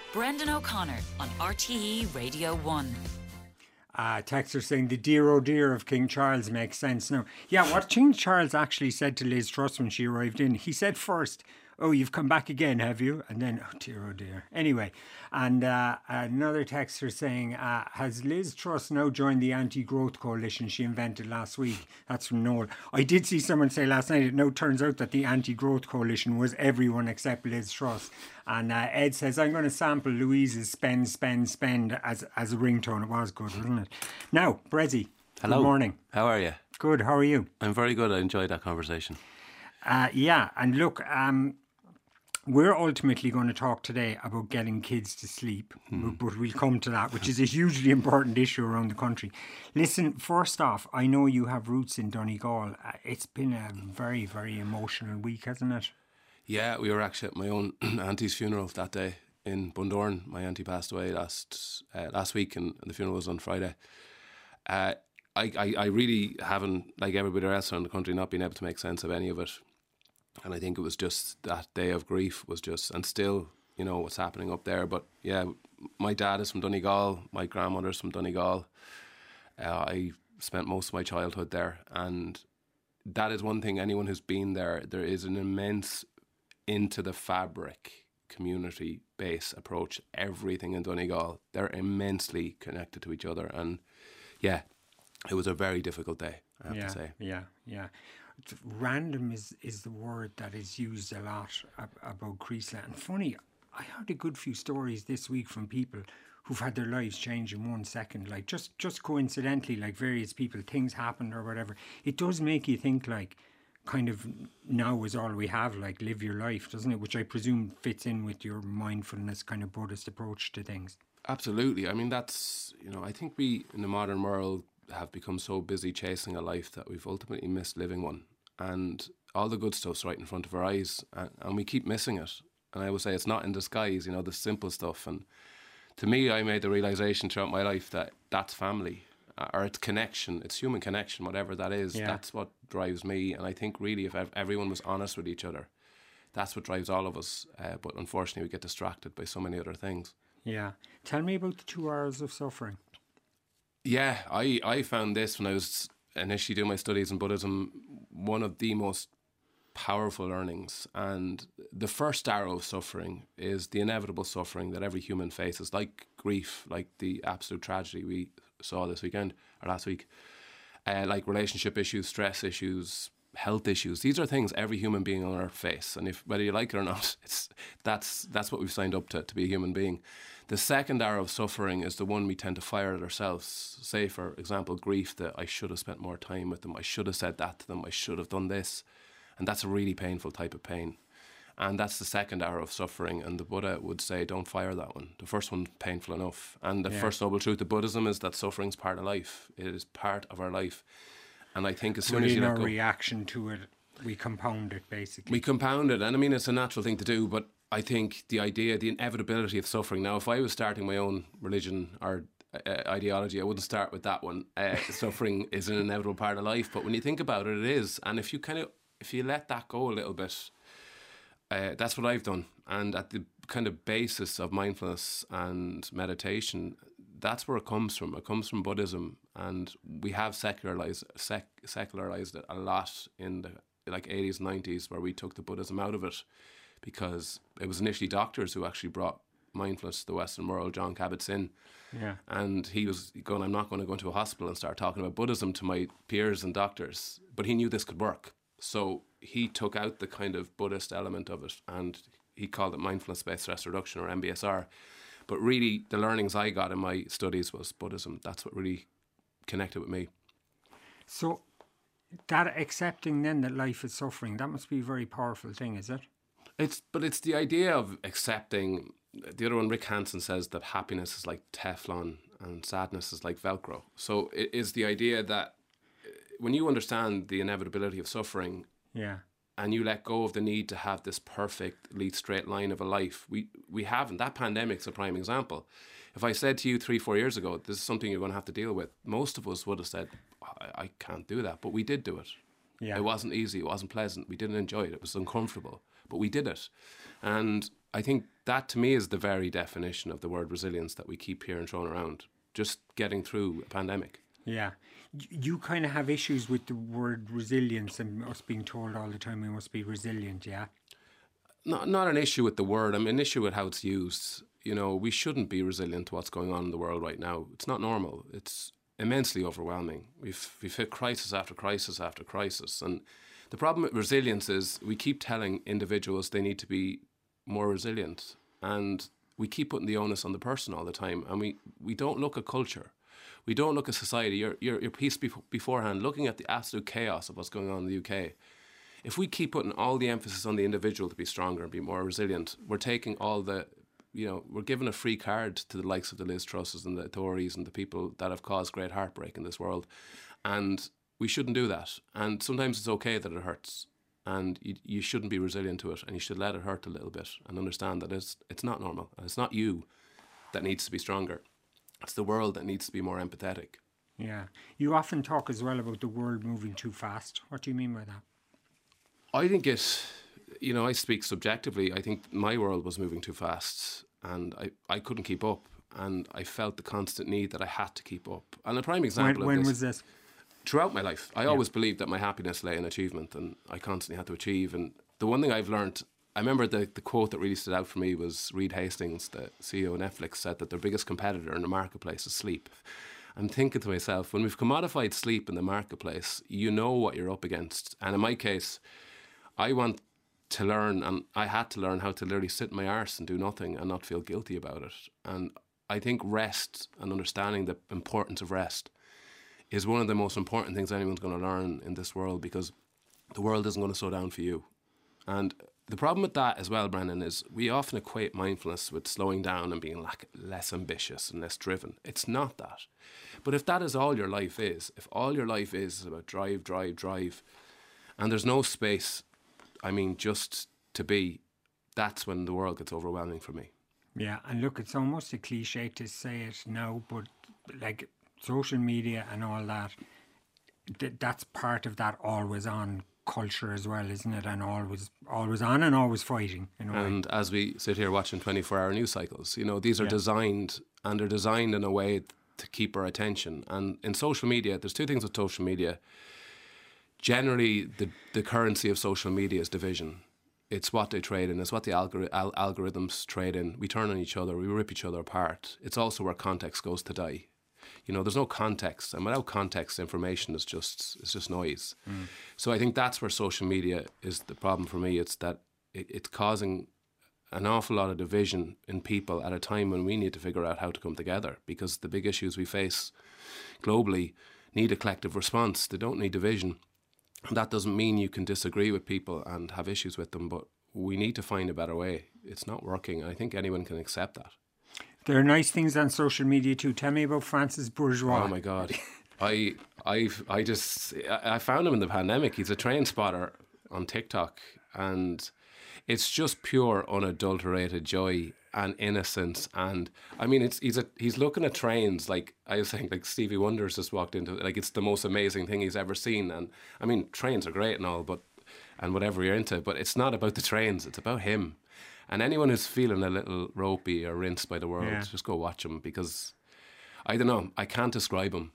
Brendan O'Connor on RTE Radio 1. Texter saying the dear oh dear of King Charles makes sense now. Yeah, what King Charles actually said to Liz Truss when she arrived in, he said first, "Oh, you've come back again, have you?" And then, oh dear. Anyway, and another texter saying, has Liz Truss now joined the anti-growth coalition she invented last week? That's from Noel. I did see someone say last night, it now turns out that the anti-growth coalition was everyone except Liz Truss. And Ed says, I'm going to sample Louise's spend as a ringtone. It was good, wasn't it? Now, Brezzy. Hello. Good morning. How are you? Good, how are you? I'm very good. I enjoyed that conversation. Yeah, and look, we're ultimately going to talk today about getting kids to sleep, but we'll come to that, which is a hugely important issue around the country. Listen, first off, I know you have roots in Donegal. It's been a very, very emotional week, hasn't it? Yeah, we were actually at my own auntie's funeral that day in Bundoran. My auntie passed away last week, and the funeral was on Friday. I really haven't, like everybody else around the country, not been able to make sense of any of it. And I think it was just that day of grief was just, and still, you know, what's happening up there. But yeah, my dad is from Donegal, my grandmother's from Donegal. I spent most of my childhood there, and that is one thing, anyone who's been there, there is an immense into the fabric community base approach. Everything in Donegal, they're immensely connected to each other. And yeah, it was a very difficult day, I have to say. Yeah. Random is the word that is used a lot about Creasla. And funny, I heard a good few stories this week from people who've had their lives change in 1 second. Like just coincidentally, like various people, things happened or whatever. It does make you think like, kind of now is all we have, like live your life, doesn't it? Which I presume fits in with your mindfulness kind of Buddhist approach to things. Absolutely. I mean, that's, you know, I think we in the modern world have become so busy chasing a life that we've ultimately missed living one. And all the good stuff's right in front of our eyes, and we keep missing it. And I would say it's not in disguise, you know, the simple stuff. And to me, I made the realisation throughout my life that that's family. Or it's connection, it's human connection, whatever that is. Yeah. That's what drives me. And I think really if everyone was honest with each other, that's what drives all of us. But unfortunately, we get distracted by so many other things. Yeah. Tell me about the 2 hours of suffering. Yeah, I found this when I was initially doing my studies in Buddhism, one of the most powerful learnings. And the first arrow of suffering is the inevitable suffering that every human faces, like grief, like the absolute tragedy we saw this weekend or last week, like relationship issues, stress issues, health issues. These are things every human being on earth face, and if whether you like it or not, that's what we've signed up to be a human being. The second arrow of suffering is the one we tend to fire at ourselves. Say, for example, grief, that I should have spent more time with them, I should have said that to them, I should have done this, and that's a really painful type of pain. And that's the second arrow of suffering. And the Buddha would say, don't fire that one. The first one's painful enough. And the first noble truth of Buddhism is that suffering's part of life. It is part of our life. And I think as soon as you let go, reaction to it, we compound it, basically. We compound it. And I mean, it's a natural thing to do. But I think the idea, the inevitability of suffering. Now, if I was starting my own religion or ideology, I wouldn't start with that one. Suffering is an inevitable part of life. But when you think about it, it is. And if you let that go a little bit, that's what I've done. And at the kind of basis of mindfulness and meditation, that's where it comes from. It comes from Buddhism, and we have secularized it a lot in the 80s, 90s, where we took the Buddhism out of it because it was initially doctors who actually brought mindfulness to the Western world. John Kabat-Zinn. Yeah. And he was going, I'm not going to go into a hospital and start talking about Buddhism to my peers and doctors. But he knew this could work. So he took out the kind of Buddhist element of it, and he called it mindfulness-based stress reduction, or MBSR. But really, the learnings I got in my studies was Buddhism. That's what really connected with me. So that accepting then that life is suffering, that must be a very powerful thing, is it? It's the idea of accepting. The other one, Rick Hansen, says that happiness is like Teflon and sadness is like Velcro. So it is the idea that when you understand the inevitability of suffering, and you let go of the need to have this perfectly straight line of a life, we haven't. That pandemic's a prime example. If I said to you 3-4 years ago, this is something you're going to have to deal with, most of us would have said, I can't do that. But we did do it. Yeah. It wasn't easy. It wasn't pleasant. We didn't enjoy it. It was uncomfortable. But we did it. And I think that to me is the very definition of the word resilience that we keep hearing thrown around. Just getting through a pandemic. Yeah. You kind of have issues with the word resilience and us being told all the time we must be resilient, yeah? Not an issue with the word. I mean, an issue with how it's used. You know, we shouldn't be resilient to what's going on in the world right now. It's not normal. It's immensely overwhelming. We've hit crisis after crisis after crisis. And the problem with resilience is we keep telling individuals they need to be more resilient. And we keep putting the onus on the person all the time. And we don't look at culture. We don't look at society. Your piece beforehand, looking at the absolute chaos of what's going on in the UK. If we keep putting all the emphasis on the individual to be stronger and be more resilient, we're taking all the, we're giving a free card to the likes of the Liz Trusses and the Tories and the people that have caused great heartbreak in this world. And we shouldn't do that. And sometimes it's okay that it hurts. And you shouldn't be resilient to it. And you should let it hurt a little bit and understand that it's not normal. And it's not you that needs to be stronger. It's the world that needs to be more empathetic. Yeah. You often talk as well about the world moving too fast. What do you mean by that? I think I speak subjectively. I think my world was moving too fast and I couldn't keep up. And I felt the constant need that I had to keep up. And a prime example when of this... was this? Throughout my life. I always believed that my happiness lay in achievement and I constantly had to achieve. And the one thing I've learned... I remember the quote that really stood out for me was Reed Hastings, the CEO of Netflix, said that their biggest competitor in the marketplace is sleep. I'm thinking to myself, when we've commodified sleep in the marketplace, you know what you're up against. And in my case... I want to learn, and I had to learn how to literally sit in my arse and do nothing and not feel guilty about it. And I think rest and understanding the importance of rest is one of the most important things anyone's going to learn in this world, because the world isn't going to slow down for you. And the problem with that as well, Brendan, is we often equate mindfulness with slowing down and being less ambitious and less driven. It's not that. But if that is all your life is, if all your life is about drive, and there's no space... just to be, that's when the world gets overwhelming for me. Yeah, and look, it's almost a cliche to say it now, but like social media and all that, that's part of that always on culture as well, isn't it? And always on and always fighting. And as we sit here watching 24-hour news cycles, these are designed, and they're designed in a way to keep our attention. And in social media, there's two things with social media. Generally, the currency of social media is division. It's what they trade in. It's what the algorithms trade in. We turn on each other. We rip each other apart. It's also where context goes to die. There's no context. And without context, information is just noise. Mm. So I think that's where social media is the problem for me. It's that it's causing an awful lot of division in people at a time when we need to figure out how to come together, because the big issues we face globally need a collective response. They don't need division. That doesn't mean you can disagree with people and have issues with them, but we need to find a better way. It's not working. I think anyone can accept that. There are nice things on social media too. Tell me about Francis Bourgeois. Oh my God. I found him in the pandemic. He's a train spotter on TikTok, and it's just pure unadulterated joy and innocence. And I mean, he's looking at trains like I was saying, like Stevie Wonder's just walked into it. Like, it's the most amazing thing he's ever seen. And I mean, trains are great and all, and whatever you're into, but it's not about the trains. It's about him. And anyone who's feeling a little ropey or rinsed by the world, just go watch him, because I don't know, I can't describe him.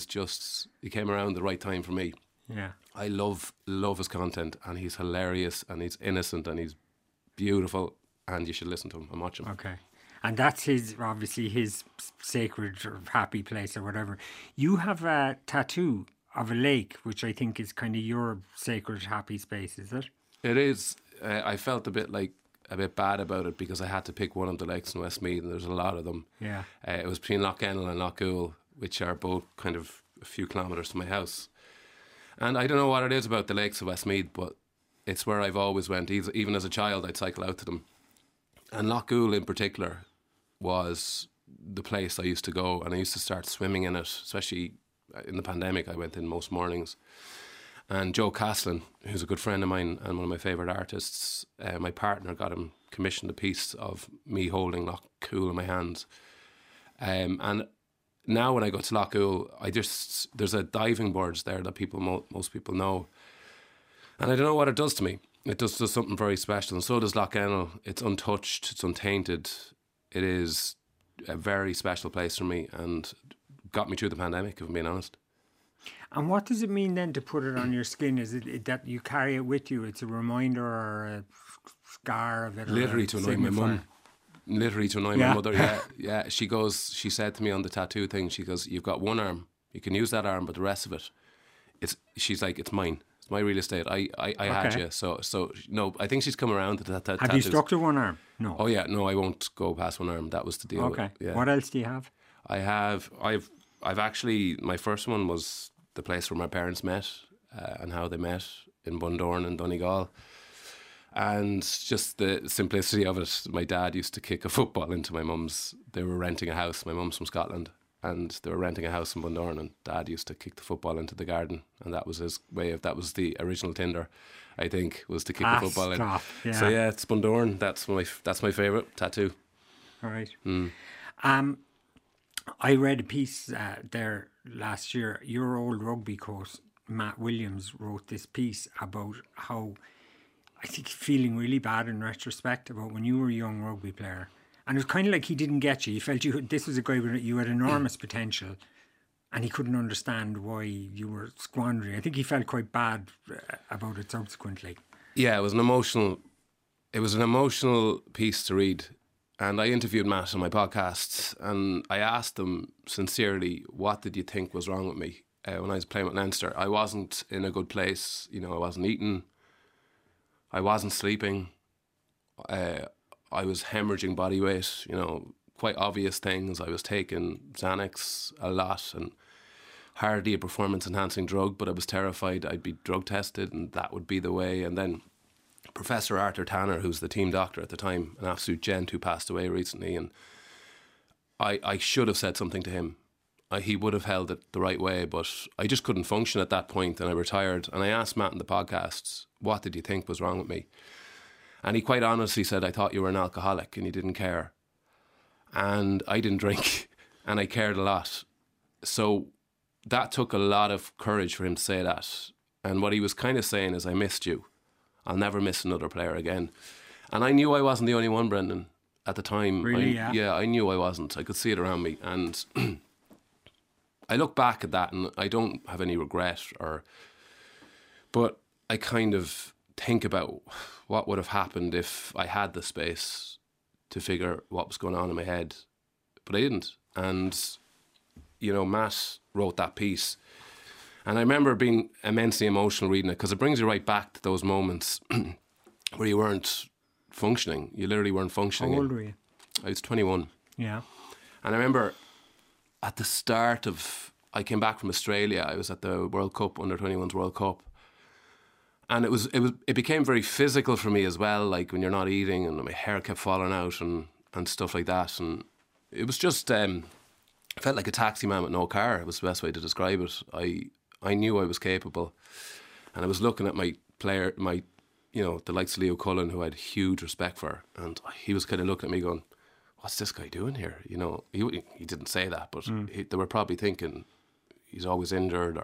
He came around the right time for me. Yeah. I love his content, and he's hilarious, and he's innocent, and he's beautiful, and you should listen to him and watch him. Okay. And that's obviously his sacred or happy place or whatever. You have a tattoo of a lake, which I think is kind of your sacred happy space, is it? It is. I felt a bit bad about it, because I had to pick one of the lakes in Westmeath, and there's a lot of them. Yeah. It was between Lough Ennell and Lough Goole, which are both kind of a few kilometres to my house. And I don't know what it is about the lakes of Westmeath, but it's where I've always went. Even as a child, I'd cycle out to them. And Lough Goole in particular was the place I used to go, and I used to start swimming in it, especially in the pandemic. I went in most mornings. And Joe Caslin, who's a good friend of mine and one of my favourite artists, my partner got him commissioned a piece of me holding Lough Goole in my hands. And now when I go to Lough Goole, there's a diving boards there that most people know. And I don't know what it does to me. It does something very special, and so does Lough. It's untouched, it's untainted. It is a very special place for me, and got me through the pandemic, if I'm being honest. And what does it mean then to put it on your skin? Is it that you carry it with you? It's a reminder or a scar of it? Literally to annoy my mum. Literally to annoy my mother. Yeah. She said to me on the tattoo thing, she goes, "You've got one arm. You can use that arm, but the rest of it, she's like, it's mine. It's my real estate. I had you." So no, I think she's come around to that. Have tattoos. you stuck to one arm? No. Oh yeah, no, I won't go past one arm. That was the deal. Okay. Yeah. What else do you have? I've actually, my first one was the place where my parents met and how they met in Bundoran in Donegal. And just the simplicity of it. My dad used to kick a football into my mum's. They were renting a house. My mum's from Scotland, and they were renting a house in Bundoran. And Dad used to kick the football into the garden, and that was his way of. That was the original Tinder, I think, was to kick the football in. Yeah. So yeah, it's Bundoran. That's my favourite tattoo. All right. I read a piece there last year. Your old rugby coach, Matt Williams, wrote this piece about how, I think, feeling really bad in retrospect about when you were a young rugby player. And it was kind of like he didn't get you. He felt this was a guy with, you had enormous potential, and he couldn't understand why you were squandering. I think he felt quite bad about it subsequently. Yeah, it was an emotional piece to read. And I interviewed Matt on my podcast, and I asked him sincerely, what did you think was wrong with me when I was playing with Leinster? I wasn't in a good place. I wasn't eating. I wasn't sleeping. I was hemorrhaging body weight, quite obvious things. I was taking Xanax a lot and hardly a performance-enhancing drug, but I was terrified I'd be drug tested and that would be the way. And then Professor Arthur Tanner, who's the team doctor at the time, an absolute gent who passed away recently, and I should have said something to him. He would have held it the right way, but I just couldn't function at that point, and I retired. And I asked Matt in the podcast, what did you think was wrong with me? And he quite honestly said, I thought you were an alcoholic and you didn't care. And I didn't drink, and I cared a lot. So that took a lot of courage for him to say that. And what he was kind of saying is, I missed you. I'll never miss another player again. And I knew I wasn't the only one, Brendan, at the time. Really, yeah, I knew I wasn't. I could see it around me. And I look back at that and I don't have any regret, but I kind of think about what would have happened if I had the space to figure what was going on in my head. But I didn't. And, Matt wrote that piece. And I remember being immensely emotional reading it, because it brings you right back to those moments where you weren't functioning. You literally weren't functioning. How old were you? I was 21. Yeah. And I remember at the start of, I came back from Australia. I was at the World Cup, Under-21s World Cup. And it became very physical for me as well, like when you're not eating and my hair kept falling out and stuff like that. And it was just, I felt like a taxi man with no car. It was the best way to describe it. I knew I was capable, and I was looking at my player, the likes of Leo Cullen, who I had huge respect for, and he was kind of looking at me going, what's this guy doing here? He didn't say that, but they were probably thinking he's always injured,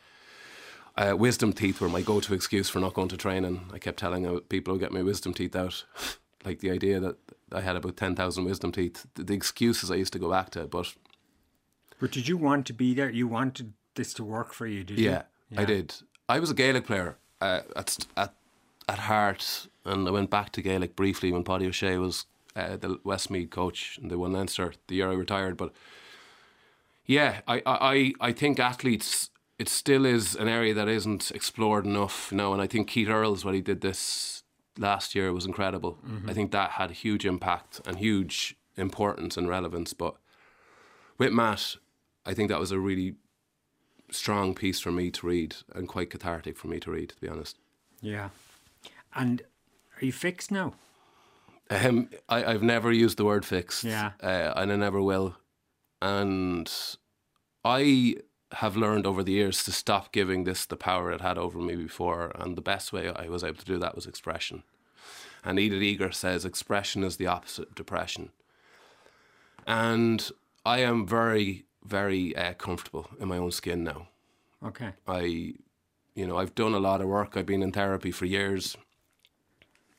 or wisdom teeth were my go-to excuse for not going to training. I kept telling people to get my wisdom teeth out, like the idea that I had about 10,000 wisdom teeth, the excuses I used to go back to. But did you want to be there? You wanted this to work for you, did you? Yeah, I did. I was a Gaelic player at heart, and I went back to Gaelic briefly when Paddy O'Shea was the Westmeath coach and they won Leinster the year I retired. But yeah, I think athletes, it still is an area that isn't explored enough now, and I think Keith Earls, what he did this last year, was incredible. I think that had a huge impact and huge importance and relevance. But with Matt, I think that was a really strong piece for me to read and quite cathartic for me to read, to be honest. Yeah. And are you fixed now? I've never used the word fixed. Yeah. And I never will. And I have learned over the years to stop giving this the power it had over me before, and the best way I was able to do that was expression. And Edith Eger says expression is the opposite of depression. And I am very, very comfortable in my own skin now. Okay. I've done a lot of work. I've been in therapy for years.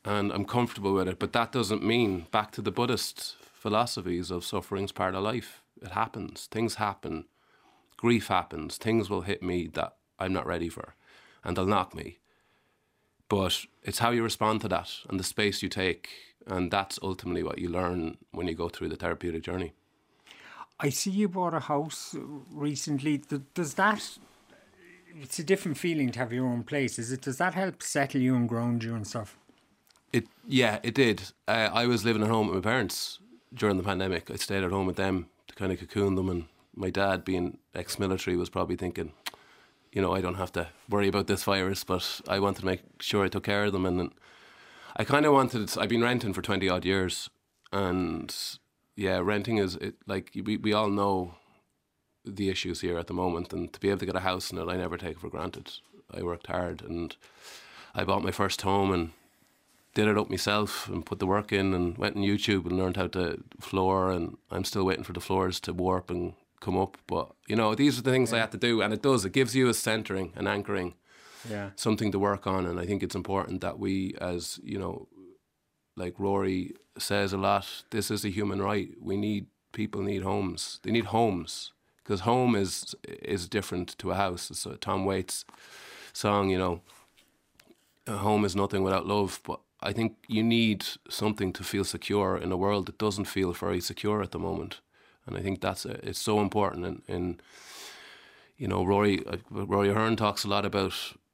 and I'm comfortable with it. But that doesn't mean, back to the Buddhist philosophies of suffering's part of life. It happens. Things happen. Grief happens. Things will hit me that I'm not ready for, and they'll knock me. But it's how you respond to that and the space you take, and that's ultimately what you learn when you go through the therapeutic journey. I see you bought a house recently. Does that... It's a different feeling to have your own place, is it? Does that help settle you and ground you and stuff? It did. I was living at home with my parents during the pandemic. I stayed at home with them to kind of cocoon them, and my dad, being ex-military, was probably thinking, you know, I don't have to worry about this virus, but I wanted to make sure I took care of them. And I kind of wanted... I've been renting for 20 odd years, and yeah, renting is... we all know the issues here at the moment, and to be able to get a house in it, I never take it for granted. I worked hard, and I bought my first home and did it up myself and put the work in, and went on YouTube and learned how to floor, and I'm still waiting for the floors to warp and come up. But, you know, these are the things I have to do, and it gives you a centering, an anchoring, something to work on. And I think it's important that we, as, you know, like Rory says a lot, this is a human right. People need homes. They need homes. Because home is different to a house. It's a Tom Waits song, you know, a home is nothing without love. But I think you need something to feel secure in a world that doesn't feel very secure at the moment. And I think it's so important. In you know, Rory Ahern talks a lot about,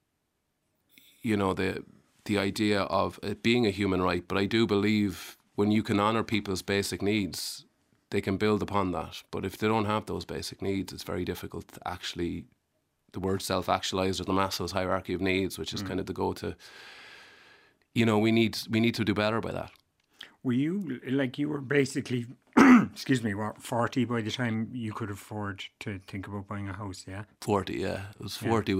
you know, the idea of it being a human right. But I do believe when you can honour people's basic needs, they can build upon that. But if they don't have those basic needs, it's very difficult to actually, the word self-actualize, or the Maslow's hierarchy of needs, which is kind of the go-to. You know, we need to do better by that. Were you, like, you were basically, excuse me, what, 40 by the time you could afford to think about buying a house, yeah? 40, yeah. It was 40.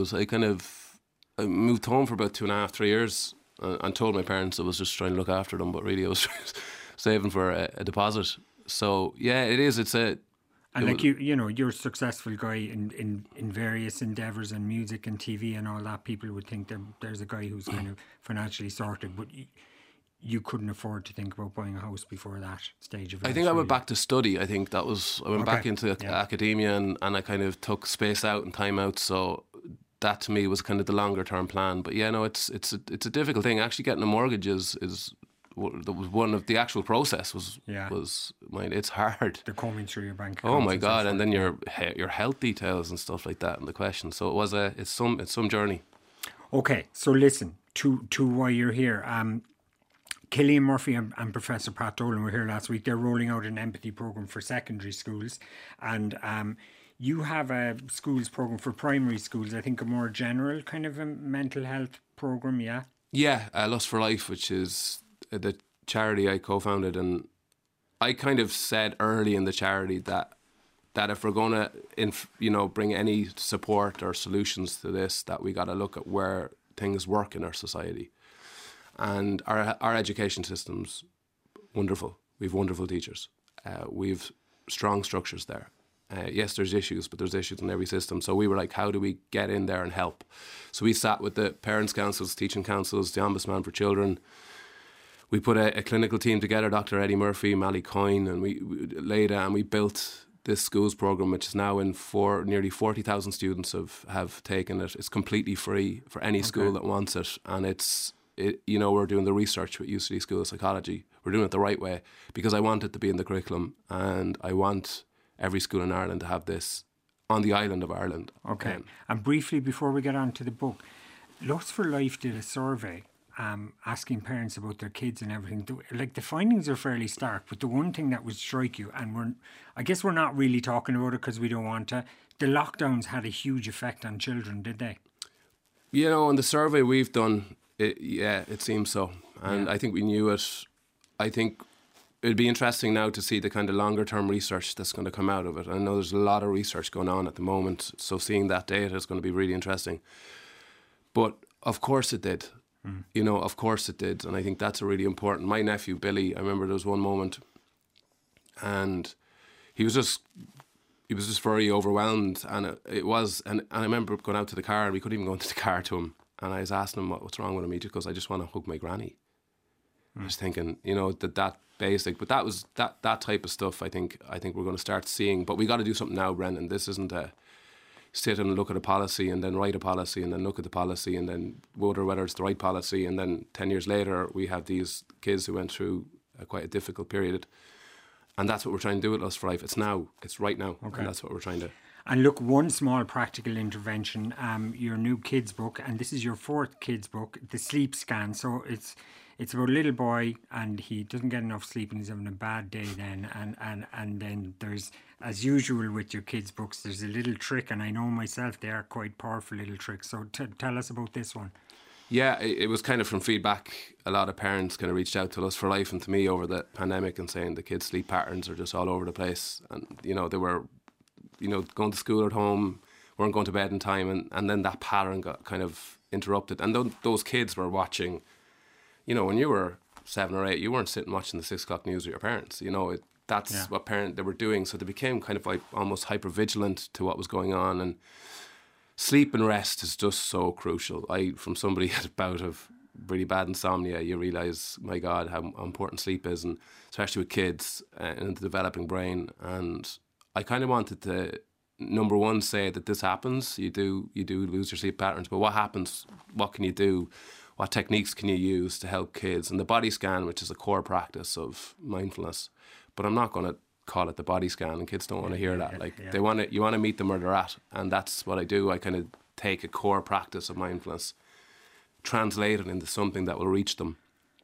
I moved home for about 2.5, 3 years, and told my parents I was just trying to look after them, but really I was saving for a deposit. So yeah, it is. You know, you're a successful guy in various endeavours and music and TV and all that. People would think that there's a guy who's kind of financially sorted, but you couldn't afford to think about buying a house before that stage of life. I think I went back to study. I went back into academia, and I kind of took space out and time out. So that to me was kind of the longer term plan. But yeah, no, it's a difficult thing. Actually, getting a mortgage is one of the actual process was it's hard. They're combing through your bank. Oh my God! And then your health details and stuff like that, and the question. So it's some journey. Okay, so listen to why you're here. Cillian Murphy and Professor Pat Dolan were here last week. They're rolling out an empathy program for secondary schools, and you have a schools program for primary schools. I think a more general kind of a mental health program. Yeah. Yeah, Lust for Life, which is the charity I co-founded, and I kind of said early in the charity that if we're going to bring any support or solutions to this, that we got to look at where things work in our society. And our education system's wonderful. We've wonderful teachers. We've strong structures there. Yes, there's issues, but there's issues in every system. So we were like, how do we get in there and help? So we sat with the parents' councils, teaching councils, the Ombudsman for Children. We put a clinical team together, Dr. Eddie Murphy, Mally Coyne, and we built this schools program, which is now in nearly 40,000 students have taken it. It's completely free for any school that wants it. And we're doing the research with UCD School of Psychology. We're doing it the right way because I want it to be in the curriculum, and I want every school in Ireland to have this on the island of Ireland. Okay. And briefly, before we get on to the book, Lust for Life did a survey asking parents about their kids and everything. Like, the findings are fairly stark, but the one thing that would strike you, and I guess we're not really talking about it because we don't want to, the lockdowns had a huge effect on children, did they? You know, in the survey we've done, it seems so. And I think we knew it. I think it'd be interesting now to see the kind of longer term research that's going to come out of it. I know there's a lot of research going on at the moment, so seeing that data is going to be really interesting. But of course it did. You know, of course it did. And I think that's a really important. My nephew, Billy, I remember there was one moment and he was just very overwhelmed. And and I remember going out to the car and we couldn't even go into the car to him. And I was asking him what's wrong with him. He just goes, I just want to hug my granny. Just thinking, you know, that basic, but that was that type of stuff. I think we're going to start seeing, but we got to do something now, Brendan. This isn't a sit and look at a policy and then write a policy and then look at the policy and then wonder whether it's the right policy, and then 10 years later we have these kids who went through quite a difficult period, and that's what we're trying to do with Lust for Life. It's now, it's right now, and that's what we're trying to. And look, one small practical intervention, your new kids book, and this is your 4th kids book, The Sleep Scan. So it's about a little boy, and he doesn't get enough sleep and he's having a bad day then. And then there's, as usual with your kids books, there's a little trick, and I know myself they are quite powerful little tricks. So tell us about this one. Yeah, it was kind of from feedback. A lot of parents kind of reached out to Lust for Life and to me over the pandemic and saying the kids' sleep patterns are just all over the place. And, you know, they were, you know, going to school at home, weren't going to bed in time, and then that pattern got kind of interrupted. And those kids were watching, you know, when you were 7 or 8, you weren't sitting watching the 6 o'clock news with your parents. You know, that's what they were doing. So they became kind of like almost hyper-vigilant to what was going on. And sleep and rest is just so crucial. From somebody at a bout of really bad insomnia, you realise, my God, how important sleep is, and especially with kids and the developing brain. And I kind of wanted to, number one, say that this happens. You do lose your sleep patterns, but what happens? What can you do? What techniques can you use to help kids? And the body scan, which is a core practice of mindfulness, but I'm not going to call it the body scan, and kids don't want to hear that. You want to meet them where they're at, and that's what I do. I kind of take a core practice of mindfulness, translate it into something that will reach them,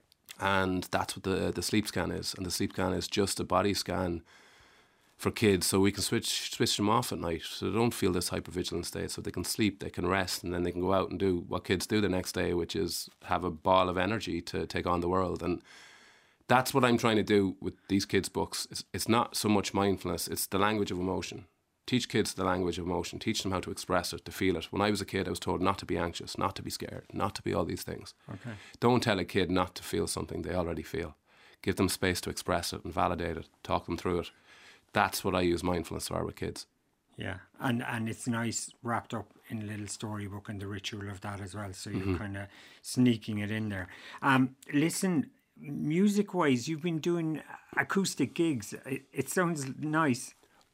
and that's what the sleep scan is. And the sleep scan is just a body scan for kids, so we can switch them off at night, so they don't feel this hypervigilant state, so they can sleep, they can rest, and then they can go out and do what kids do the next day, which is have a ball of energy to take on the world. And that's what I'm trying to do with these kids' books. It's not so much mindfulness, it's the language of emotion. Teach kids the language of emotion. Teach them how to express it, to feel it. When I was a kid, I was told not to be anxious, not to be scared, not to be all these things. Okay. Don't tell a kid not to feel something they already feel. Give them space to express it and validate it. Talk them through it. That's what I use mindfulness for with kids. Yeah, and it's nice wrapped up in a little storybook and the ritual of that as well. So you're kind of sneaking it in there. Listen, music-wise, you've been doing acoustic gigs. It sounds nice.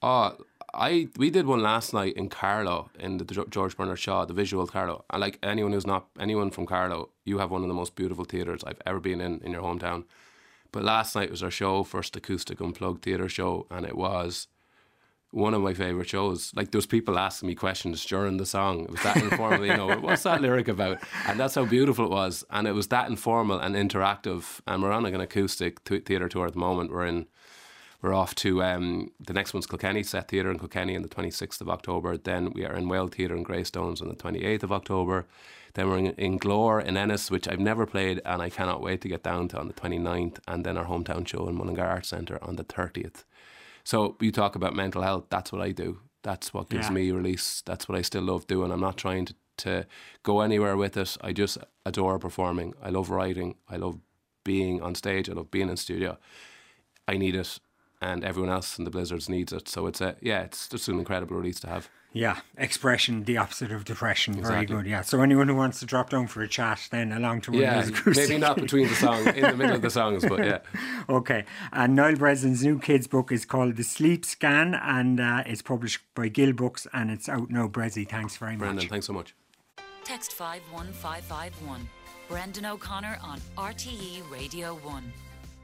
We did one last night in Carlow, in the George Bernard Shaw, the Visual Carlow. And like anyone from Carlow, you have one of the most beautiful theatres I've ever been in your hometown. But last night was our first acoustic unplugged theatre show, and it was one of my favourite shows. Like, there was people asking me questions during the song. It was that informal, you know, what's that lyric about? And that's how beautiful it was. And it was that informal and interactive. And we're on an acoustic theatre tour at the moment. We're off to, the next one's Kilkenny, Set Theatre in Kilkenny on the 26th of October. Then we are in Weld Theatre in Greystones on the 28th of October. Then we're in Glore in Ennis, which I've never played, and I cannot wait to get down to on the 29th. And then our hometown show in Mullingar Arts Centre on the 30th. So you talk about mental health, that's what I do. That's what gives me release. That's what I still love doing. I'm not trying to go anywhere with it. I just adore performing. I love writing. I love being on stage. I love being in studio. I need it, and everyone else in the Blizzards needs it. So it's just an incredible release to have. Yeah, expression, the opposite of depression. Exactly. Very good, yeah. So anyone who wants to drop down for a chat, then along to one of those acoustic. Maybe not between the songs, in the middle of the songs, but yeah. Okay, and Niall Breslin's new kids book is called The Sleep Scan, and it's published by Gill Books, and it's out now. Bressie, thanks very much. Brendan, thanks so much. Text 51551. Brendan O'Connor on RTE Radio 1.